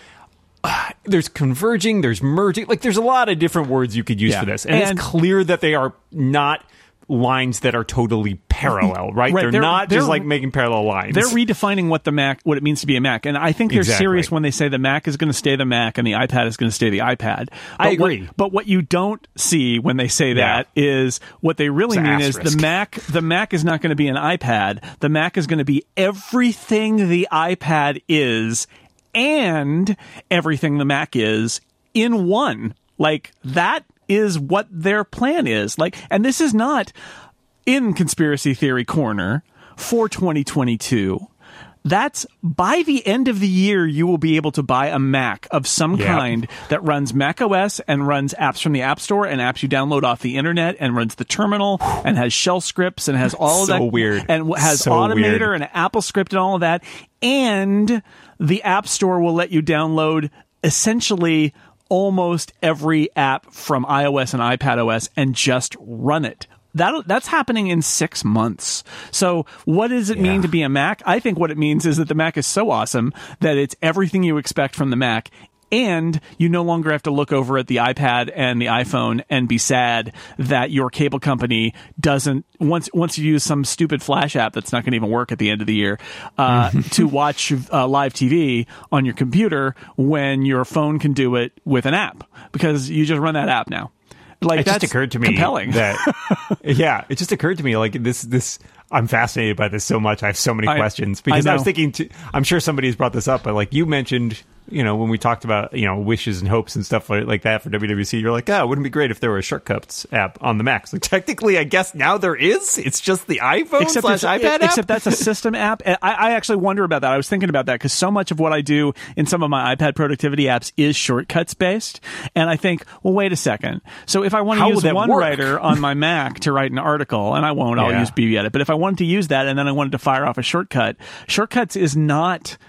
uh, there's converging, there's merging, like there's a lot of different words you could use yeah. for this. And, and it's clear that they are not lines that are totally parallel, right? right. They're, they're not they're, just like making parallel lines. They're redefining what the Mac, what it means to be a Mac. And I think they're exactly. serious when they say the Mac is going to stay the Mac and the iPad is going to stay the iPad. But I agree. What, but what you don't see when they say that yeah. is what they really mean is the Mac, the Mac is not going to be an iPad. The Mac is going to be everything the iPad is and everything the Mac is in one. Like, that is what their plan is. Like, and this is not in Conspiracy Theory Corner for twenty twenty-two. That's by the end of the year, you will be able to buy a Mac of some yep. kind that runs Mac O S and runs apps from the App Store and apps you download off the internet and runs the terminal and has shell scripts and has all of so that. So weird. And has so Automator weird. and Apple Script and all of that. And the App Store will let you download essentially almost every app from iOS and iPadOS and just run it. That that's happening in six months. So what does it yeah. mean to be a Mac? I think what it means is that the Mac is so awesome that it's everything you expect from the Mac, and you no longer have to look over at the iPad and the iPhone and be sad that your cable company doesn't, once once you use some stupid Flash app that's not going to even work at the end of the year, uh, to watch uh, live T V on your computer when your phone can do it with an app, because you just run that app now. Like, it that's just occurred to me compelling. that yeah, it just occurred to me like this this I'm fascinated by this so much. I have so many I, questions because I, I was thinking to, I'm sure somebody's brought this up, but like you mentioned, you know, when we talked about, you know, wishes and hopes and stuff like, like that for W W C, you're like, oh, wouldn't it be great if there were a shortcuts app on the Mac? So technically, I guess now there is. It's just the iPhone except slash iPad app. Except that's a system app. I, I actually wonder about that. I was thinking about that because so much of what I do in some of my iPad productivity apps is shortcuts based. And I think, well, wait a second. So if I want to use OneWriter on my Mac to write an article, and I won't, I'll yeah. use BBEdit. But if I wanted to use that and then I wanted to fire off a shortcut, shortcuts is not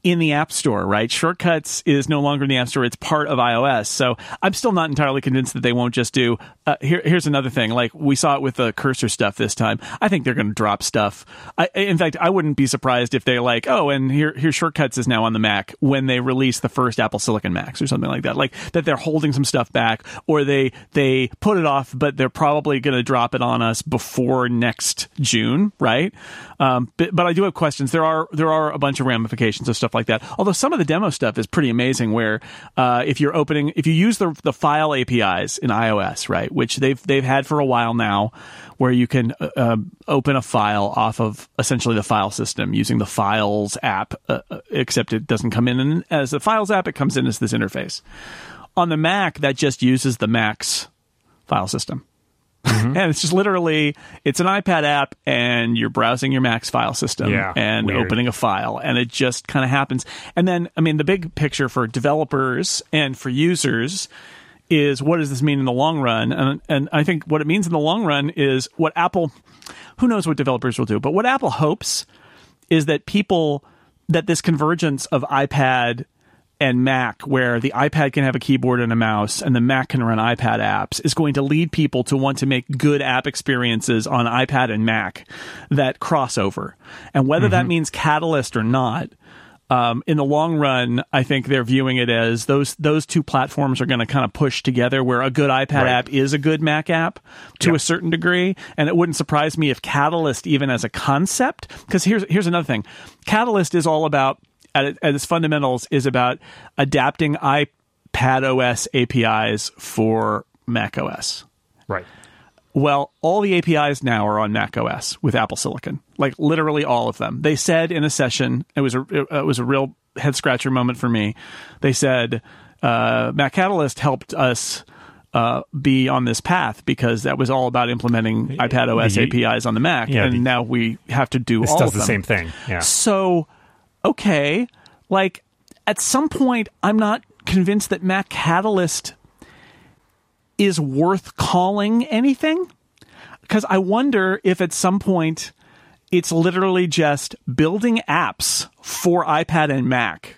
in the App Store, right? Shortcuts is no longer in the App Store. It's part of iOS. So I'm still not entirely convinced that they won't just do, uh, here, here's another thing. Like we saw it with the cursor stuff this time. I think they're going to drop stuff. I, in fact, I wouldn't be surprised if they're like, oh, and here, here Shortcuts is now on the Mac when they release the first Apple Silicon Macs or something like that. Like that they're holding some stuff back, or they, they put it off, but they're probably going to drop it on us before next June, right? Um, but, but I do have questions. There are, there are a bunch of ramifications of stuff like that. Although some of the demo stuff is pretty amazing where, uh, if you're opening, if you use the, the file A P Is in iOS, right, which they've, they've had for a while now, where you can, uh, open a file off of essentially the file system using the Files app, uh, except it doesn't come in as a Files app. It comes in as this interface. On the Mac, that just uses the Mac's file system. Mm-hmm. And it's just literally, it's an iPad app and you're browsing your Mac's file system yeah, and weird. opening a file, and it just kind of happens. And then, I mean, the big picture for developers and for users is, what does this mean in the long run? And, and I think what it means in the long run is what Apple, who knows what developers will do, but what Apple hopes is that people, that this convergence of iPad and Mac, where the iPad can have a keyboard and a mouse and the Mac can run iPad apps, is going to lead people to want to make good app experiences on iPad and Mac that cross over. And whether mm-hmm. that means Catalyst or not, um, in the long run, I think they're viewing it as those those two platforms are going to kind of push together, where a good iPad right. app is a good Mac app to yep. a certain degree. And it wouldn't surprise me if Catalyst, even as a concept, because here's here's another thing. Catalyst is all about, at, at its fundamentals, is about adapting iPadOS A P Is for macOS. Right. Well, all the A P Is now are on macOS with Apple Silicon, like literally all of them. They said in a session, it was a it was a real head scratcher moment for me. They said uh, Mac Catalyst helped us uh, be on this path because that was all about implementing iPadOS A P Is on the Mac, yeah, and the, now we have to do this all does of them. the same thing. Yeah. So, okay, like at some point, I'm not convinced that Mac Catalyst is worth calling anything, because I wonder if at some point it's literally just building apps for iPad and Mac,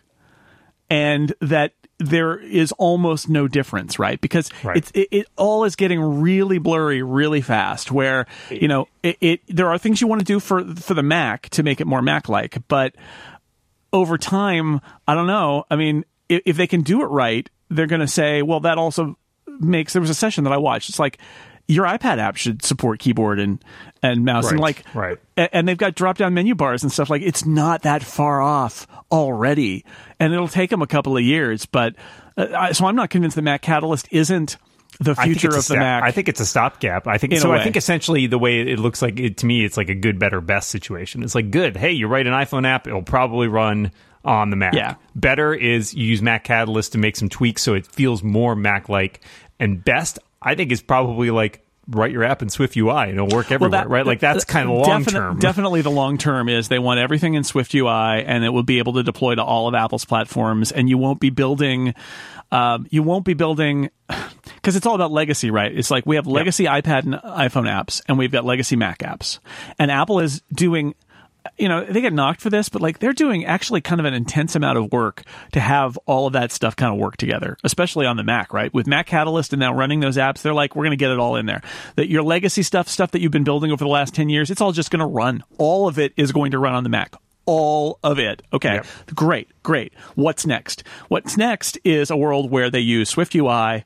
and that there is almost no difference, right? Because right. It's, it, it all is getting really blurry really fast, where, you know, it, it there are things you want to do for for the Mac to make it more Mac-like, but over time, I don't know. I mean, if, if they can do it right, they're going to say, well, that also makes, there was a session that I watched. It's like, your iPad app should support keyboard and, and mouse, right, and like, right. and they've got drop down menu bars and stuff. Like, it's not that far off already, and it'll take them a couple of years. But uh, so I'm not convinced that Mac Catalyst isn't the future of the step, Mac. I think it's a stopgap. I think so. I think essentially the way it looks like it, to me, it's like a good, better, best situation. It's like, good. Hey, you write an iPhone app, it'll probably run on the Mac. Yeah. Better is you use Mac Catalyst to make some tweaks so it feels more Mac-like. And best, I think, is probably like write your app in Swift U I and it'll work everywhere, well, that, right? Like that's kind of long definite, term. Definitely the long term is they want everything in Swift U I, and it will be able to deploy to all of Apple's platforms, and you won't be building um, you won't be building because it's all about legacy, right? It's like we have legacy yep. iPad and iPhone apps, and we've got legacy Mac apps, and Apple is doing, you know, they get knocked for this, but like they're doing actually kind of an intense amount of work to have all of that stuff kind of work together, especially on the Mac, right? With Mac Catalyst and now running those apps, they're like, we're going to get it all in there. That your legacy stuff, stuff that you've been building over the last ten years, it's all just going to run. All of it is going to run on the Mac. All of it. Okay, yep. Great, great. What's next? What's next is a world where they use Swift U I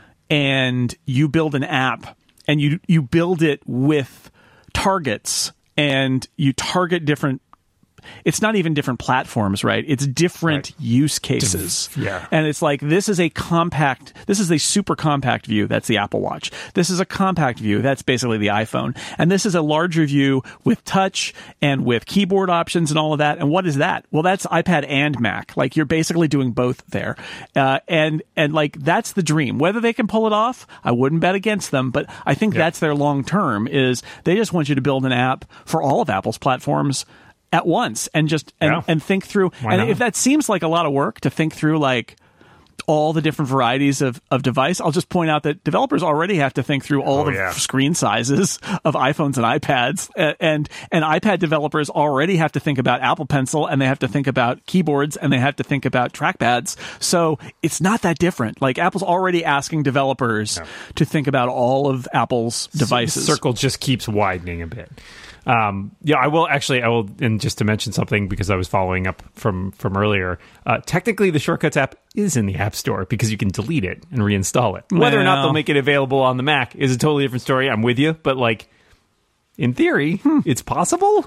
and you build an app and you you build it with targets, and you target different, it's not even different platforms, right? It's different right. use cases. Yeah. And it's like, this is a compact, this is a super compact view. That's the Apple Watch. This is a compact view. That's basically the iPhone. And this is a larger view with touch and with keyboard options and all of that. And what is that? Well, that's iPad and Mac. Like, you're basically doing both there. Uh, and, and like, that's the dream. Whether they can pull it off, I wouldn't bet against them, but I think yeah. that's their long term, is they just want you to build an app for all of Apple's platforms at once, and just and, yeah. and think through. Why and not? If that seems like a lot of work to think through, like all the different varieties of, of device. I'll just point out that developers already have to think through all Oh, the yeah. screen sizes of iPhones and iPads, and, and and iPad developers already have to think about Apple Pencil, and they have to think about keyboards, and they have to think about trackpads. So it's not that different. Like Apple's already asking developers Yeah. to think about all of Apple's devices. The circle just keeps widening a bit. Um, yeah, I will actually. I will, and just to mention something because I was following up from from earlier. Uh, technically, the Shortcuts app is in the App Store because you can delete it and reinstall it. Whether or not Well. they'll make it available on the Mac is a totally different story. I'm with you, but like in theory, Hmm. it's possible.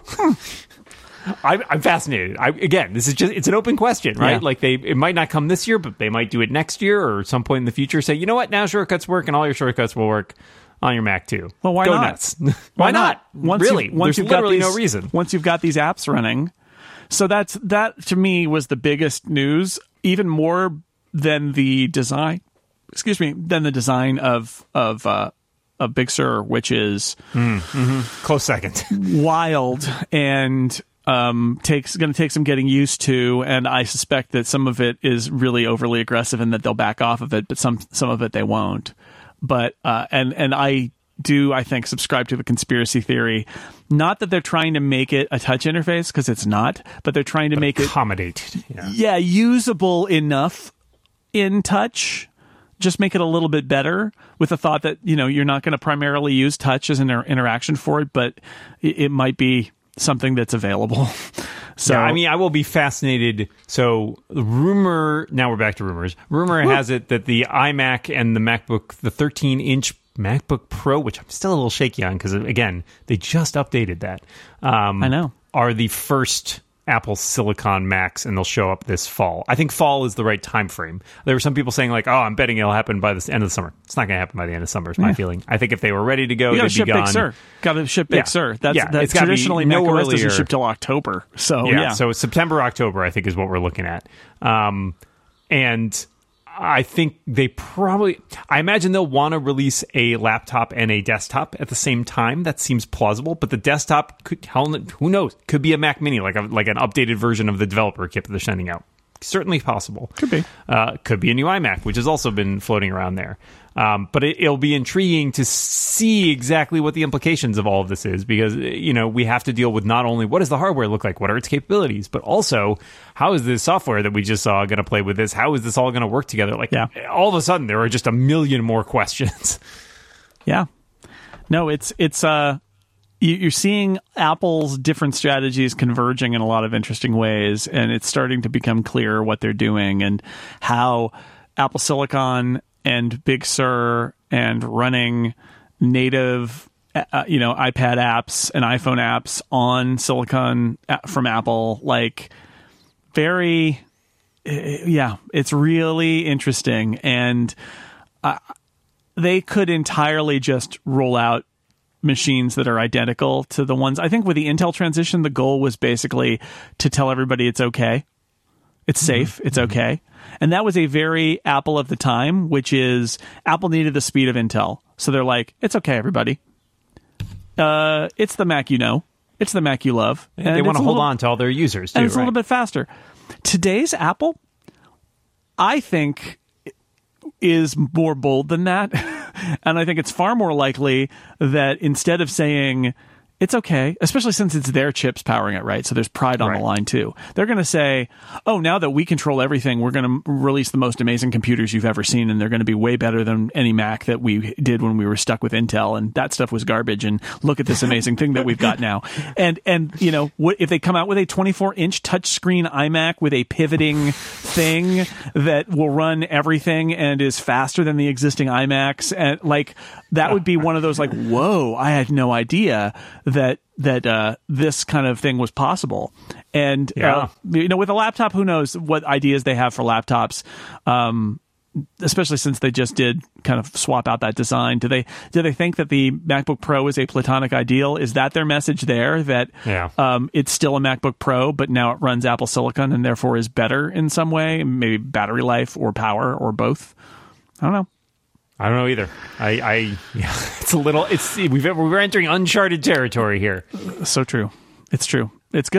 I'm, I'm fascinated. I, again, this is just, it's an open question, right? Yeah. Like they, it might not come this year, but they might do it next year or some point in the future. Say, you know what? Now shortcuts work and all your shortcuts will work on your Mac too. Well, why Go not? nuts. why, not? Once really? you've- once There's you've got literally these- no reason. Once you've got these apps running, so that's that to me was the biggest news, even more than the design. Excuse me, than the design of of uh, of Big Sur, which is Close second. wild and um takes going to take some getting used to, and I suspect that some of it is really overly aggressive and that they'll back off of it, but some some of it they won't. But uh and and I do I think subscribe to the conspiracy theory, not that they're trying to make it a touch interface, because it's not, but they're trying to make it Accommodate. Yeah. yeah usable enough in touch. Just make it a little bit better, with the thought that, you know, you're not going to primarily use touch as an inter- interaction for it, but it, it might be something that's available. So Yeah, I mean, I will be fascinated. So, rumor, now we're back to rumors. Rumor has it that the iMac and the MacBook, the thirteen inch MacBook Pro, which I'm still a little shaky on because, again, they just updated that. Um, I know. Are the first Apple Silicon Macs, and they'll show up this fall. I think fall is the right time frame. There were some people saying like, "Oh, I'm betting it'll happen by the end of the summer." It's not going to happen by the end of summer. Is my Yeah. feeling. I think if they were ready to go, you got to they'd ship be gone. Big Sur. Got to ship Big Yeah. Sur. That's Yeah, that's it's gotta be traditionally no macOS doesn't earlier. ship till October. So yeah, yeah, so September, October, I think is what we're looking at. Um, and I think they probably, I imagine they'll want to release a laptop and a desktop at the same time. That seems plausible, but the desktop could, hell, who knows? Could be a Mac Mini, like a, like an updated version of the developer kit that they're sending out. Certainly possible. Could be. Uh, could be a new iMac, which has also been floating around there. Um, but it, it'll be intriguing to see exactly what the implications of all of this is, because, you know, we have to deal with not only what does the hardware look like, what are its capabilities, but also how is this software that we just saw going to play with this? How is this all going to work together? Like, Yeah. all of a sudden, there are just a million more questions. Yeah. No, it's it's uh you- you're seeing Apple's different strategies converging in a lot of interesting ways, and it's starting to become clear what they're doing and how Apple Silicon and Big Sur and running native uh, you know iPad apps and iPhone apps on Silicon uh, from Apple, like very uh, yeah, it's really interesting. And uh, they could entirely just roll out machines that are identical to the ones. I think with the Intel transition, the goal was basically to tell everybody it's okay. It's safe. It's okay. And that was a very Apple of the time, which is Apple needed the speed of Intel. So they're like, it's okay, everybody. Uh, it's the Mac you know. It's the Mac you love. they And want it's to a hold little- on to all their users, too. and it's a right? little bit faster. Today's Apple, I think, is more bold than that. And I think it's far more likely that instead of saying it's okay, especially since it's their chips powering it, right? So there's pride on Right. the line too. They're going to say, oh, now that we control everything, we're going to release the most amazing computers you've ever seen, and they're going to be way better than any Mac that we did when we were stuck with Intel, and that stuff was garbage, and look at this amazing thing that we've got now. And, and you know, what, if they come out with a twenty-four inch touchscreen iMac with a pivoting thing that will run everything and is faster than the existing iMacs, and like, that would be one of those like, whoa, I had no idea that that uh, this kind of thing was possible. And Yeah. uh, you know, with a laptop, who knows what ideas they have for laptops, um, especially since they just did kind of swap out that design. Do they do they think that the MacBook Pro is a platonic ideal? Is that their message there, that Yeah. um, it's still a MacBook Pro, but now it runs Apple Silicon and therefore is better in some way, maybe battery life or power or both? I don't know. I don't know either. I, I yeah, it's a little. It's we've we're entering uncharted territory here. So true. It's true. It's good.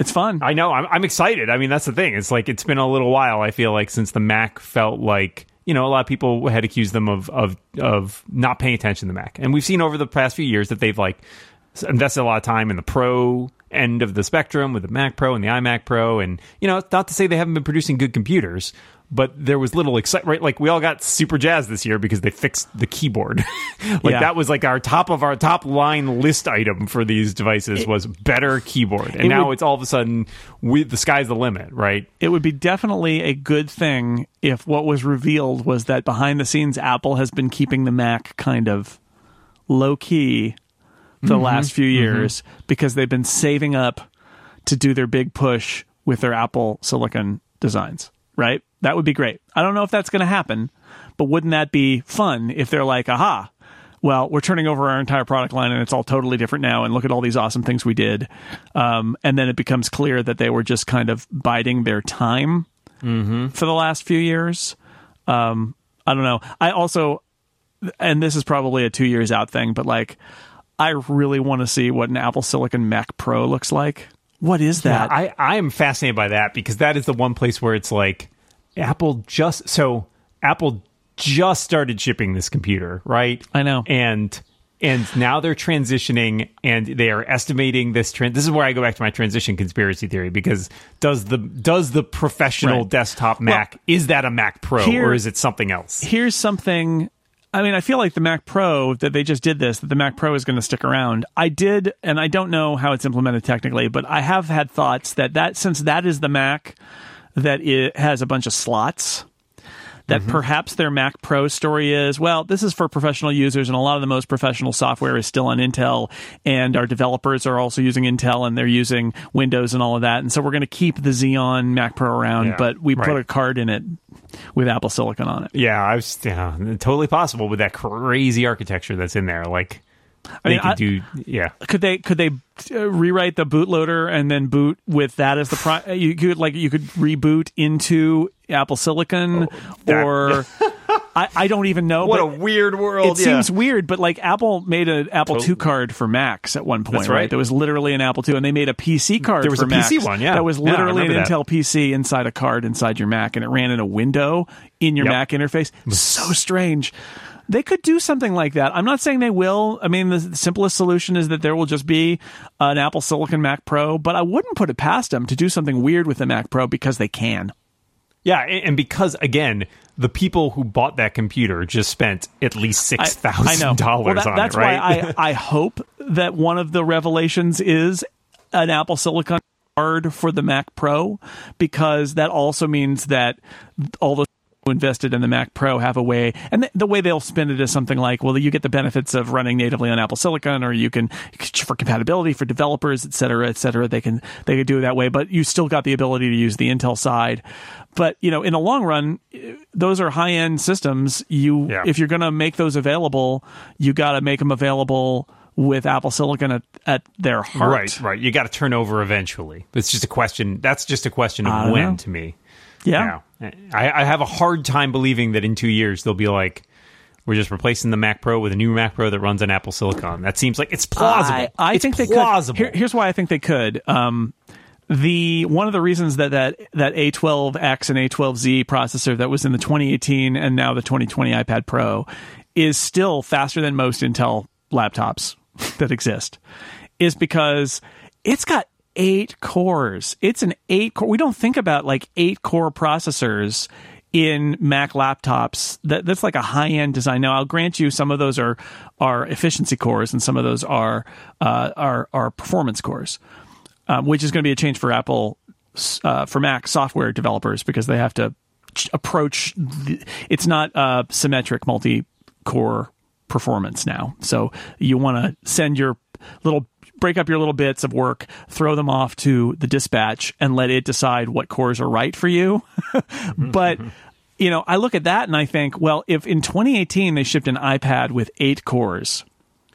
It's fun. I know. I'm, I'm excited. I mean, that's the thing. It's like it's been a little while. I feel like since the Mac felt like, you know, a lot of people had accused them of of of not paying attention to the Mac, and we've seen over the past few years that they've like invested a lot of time in the Pro end of the spectrum with the Mac Pro and the iMac Pro, and you know, it's not to say they haven't been producing good computers, but there was little excitement, right? Like we all got super jazzed this year because they fixed the keyboard. like Yeah. that was like our top of our top line list item for these devices It- was better keyboard, and it now would- it's all of a sudden we, the sky's the limit, right? It would be definitely a good thing if what was revealed was that behind the scenes, Apple has been keeping the Mac kind of low key for the last few years because they've been saving up to do their big push with their Apple Silicon designs, right? That would be great. I don't know if that's going to happen, but wouldn't that be fun if they're like, aha, well, we're turning over our entire product line and it's all totally different now, and look at all these awesome things we did. Um, and then it becomes clear that they were just kind of biding their time Mm-hmm. for the last few years. Um, I don't know. I also, and this is probably a two years out thing, but like, I really want to see what an Apple Silicon Mac Pro looks like. What is that? Yeah, I, I am fascinated by that because that is the one place where it's like Apple just so Apple just started shipping this computer, right? I know. And and now they're transitioning and they are estimating this trend. This is where I go back to my transition conspiracy theory, because does the does the professional Right. desktop Mac, Well, is that a Mac Pro here- or is it something else? Here's something. I mean, I feel like the Mac Pro, that they just did this, that the Mac Pro is going to stick around. I did, and I don't know how it's implemented technically, but I have had thoughts that, that since that is the Mac that it has a bunch of slots, that perhaps their Mac Pro story is, well, this is for professional users, and a lot of the most professional software is still on Intel, and our developers are also using Intel, and they're using Windows and all of that, and so we're going to keep the Xeon Mac Pro around, Yeah, but we put right. a card in it with Apple Silicon on it. Yeah, I was yeah, totally possible with that crazy architecture that's in there. Like I they mean, could I- do yeah. Could they could they uh, rewrite the bootloader and then boot with that as the pri- you could like you could reboot into Apple Silicon that- or I, I don't even know. What a but weird world. It yeah. seems weird, but like Apple made an Apple Totally. two card for Macs at one point, That's right? right. There was literally an Apple two, and they made a P C card. There was for a P C Macs one, yeah. that was Yeah, I literally an remember that. Intel P C inside a card inside your Mac, and it ran in a window in your Yep. Mac interface. So strange. They could do something like that. I'm not saying they will. I mean, the simplest solution is that there will just be an Apple Silicon Mac Pro, but I wouldn't put it past them to do something weird with the Mac Pro because they can. Yeah, and and because again, the people who bought that computer just spent at least I- six I know. thousand dollars Well, that- on that's it, right? why I, I hope that one of the revelations is an Apple Silicon card for the Mac Pro, because that also means that all the who invested in the Mac Pro have a way, and the, the way they'll spin it is something like, well, you get the benefits of running natively on Apple Silicon, or you can, for compatibility for developers, et cetera, et cetera, they can they can do it that way, but you still got the ability to use the Intel side. But you know, in the long run, those are high end systems. You, Yeah. if you're going to make those available, you got to make them available with Apple Silicon at, at their heart. Right, right. You got to turn over eventually. It's just a question. That's just a question I of don't when know. to me. Yeah. Yeah. I, I have a hard time believing that in two years they'll be like, we're just replacing the Mac Pro with a new Mac Pro that runs on Apple Silicon. That seems like it's plausible. I, I it's think they plausible. could. Here, here's why I think they could. Um, the one of the reasons that that that A twelve X and A twelve Z processor that was in the twenty eighteen and now the twenty twenty iPad Pro is still faster than most Intel laptops that exist is because it's got eight cores. It's an eight core. We don't think about like eight core processors in Mac laptops. That that's like a high end design. Now, I'll grant you some of those are are efficiency cores and some of those are uh, are are performance cores, um, which is going to be a change for Apple uh, for Mac software developers because they have to ch- approach. The, it's not uh, symmetric multi core performance now. So you want to send your little break up your little bits of work, throw them off to the dispatch, and let it decide what cores are right for you. But, you know, I look at that and I think, well, if in twenty eighteen they shipped an iPad with eight cores,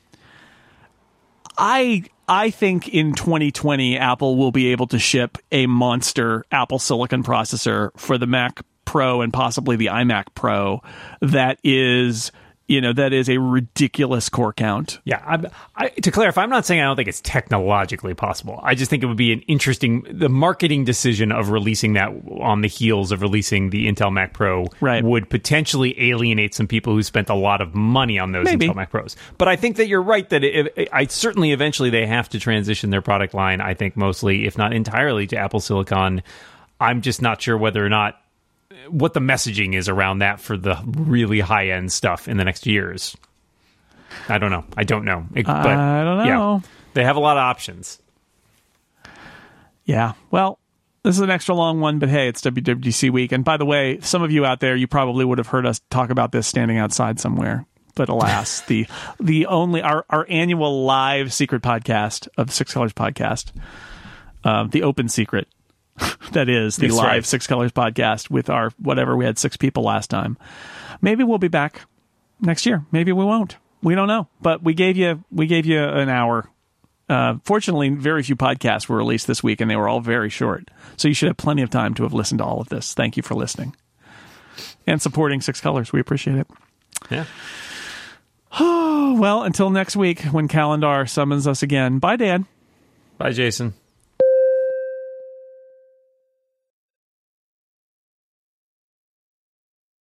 I I think in twenty twenty Apple will be able to ship a monster Apple Silicon processor for the Mac Pro and possibly the iMac Pro that is you know, that is a ridiculous core count. Yeah, I'm, I, to clarify, I'm not saying I don't think it's technologically possible. I just think it would be an interesting, the marketing decision of releasing that on the heels of releasing the Intel Mac Pro right. would potentially alienate some people who spent a lot of money on those Maybe. Intel Mac Pros. But I think that you're right that it, it, I certainly eventually they have to transition their product line, I think mostly, if not entirely, to Apple Silicon. I'm just not sure whether or not what the messaging is around that for the really high-end stuff in the next years. I don't know. I don't know. It, but, I don't know. Yeah, they have a lot of options. Yeah. Well, this is an extra long one, but hey, it's W W D C week. And by the way, some of you out there, you probably would have heard us talk about this standing outside somewhere. But alas, the the only our, our annual live secret podcast of Six Colors Podcast, um, the open secret, that is the That's live right. Six Colors Podcast with our whatever, we had six people last time. Maybe we'll be back next year. Maybe we won't. We don't know. But we gave you we gave you an hour. Uh, fortunately, very few podcasts were released this week, and they were all very short. So you should have plenty of time to have listened to all of this. Thank you for listening and supporting Six Colors. We appreciate it. Yeah. Oh, well, until next week when Calendar summons us again. Bye, Dan. Bye, Jason.